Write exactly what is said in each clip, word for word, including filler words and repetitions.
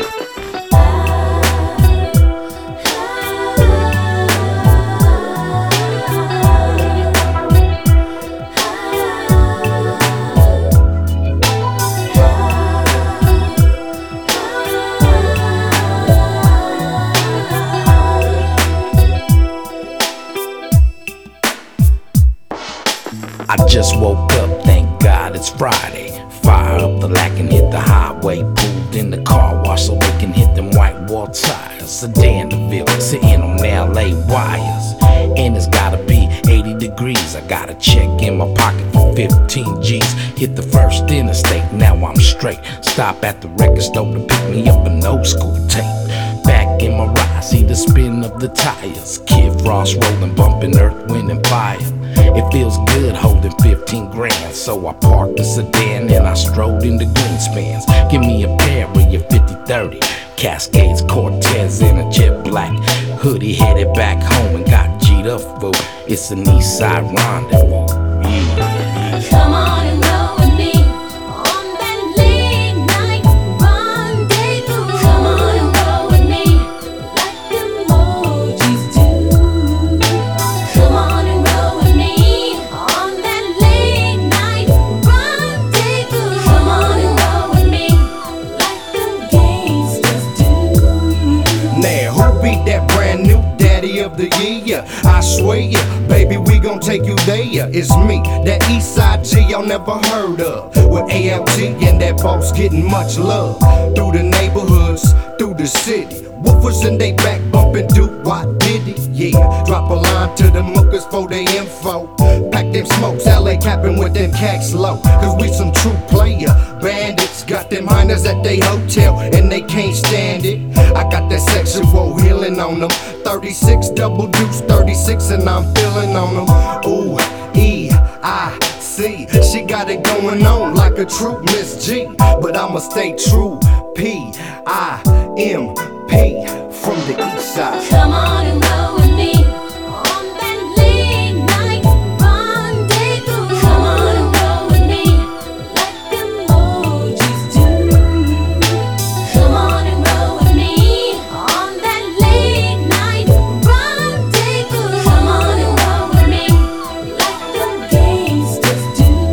I just woke up, thank God it's Friday. Fire up the lack and hit the highway. Pulled in the car wash so we can hit them white wall tires. Sedan DeVille, sitting on L A wires. And it's gotta be eighty degrees. I got a check in my pocket for fifteen G's. Hit the first interstate, now I'm straight. Stop at the record store to pick me up an old school tape. Back in my ride, see the spin of the tires. Kid Frost rolling, bumping Earth, Wind and Fire. It feels good holding fifteen grand, so I parked the sedan and I strode into Greenspans. Give me a pair of your fifty thirty Cascades, Cortez, and a jet black hoodie. Headed back home and got G'd up, fool. It's an east side rendezvous. Yeah. Come on and roll with me on that late night rendezvous. Come on and roll with me like emojis do. Come on and roll with me on that late night rendezvous. Come on and roll with me like the gangsters do. Now, who be that brand new daddy of the year? I swear ya, baby, we gon' take you there. It's me, that east side G y'all never heard of. With A L T and that boss getting much love. Through the neighborhoods, through the city. Woofers in they back bumping, do what did it? Yeah, drop a line to the mookers for their info. Pack them smokes, L A capping with them cacks low. Cause we some true player bandits. Got them miners at they hotel and they can't stand it. I got that sexual healing on them. thirty-six double deuce, thirty-six and I'm feeling on them. Ooh, E, I, C. She got it going on like a true Miss G. But I'ma stay true, P, I, M, P, from the east side. Come on and roll with me on that late night rendezvous. Come on and roll with me like emojis do. Come on and roll with me on that late night rendezvous. Come on and roll with me like the gangsters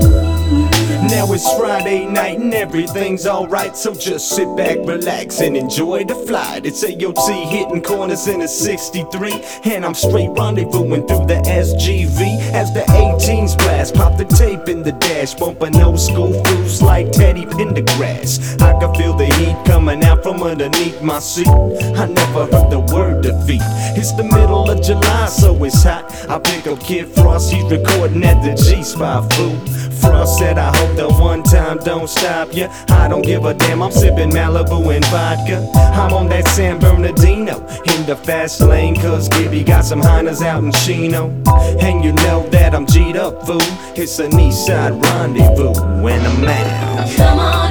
do. Now it's Friday night and everything's alright, so just sit back, relax, and enjoy the flight. It's A O T hitting corners in a sixty-three, and I'm straight rendezvousing through the S G V as the eighteens blast. Pop the tape in the dash, bumping old school fools like Teddy Pendergrass. I can feel the heat coming out from underneath my seat. I never heard the word defeat. It's the middle of July, so it's hot. I pick up Kid Frost, he's recording at the G-Spot, fool. Frost said, I hope the one time don't stop ya. I don't give a damn, I'm sipping Malibu and vodka. I'm on that San Bernardino in the fast lane, cause Gibby got some Heinas out in Chino. And you know that I'm G'd up, fool. It's an east side rendezvous when I'm out. Come on.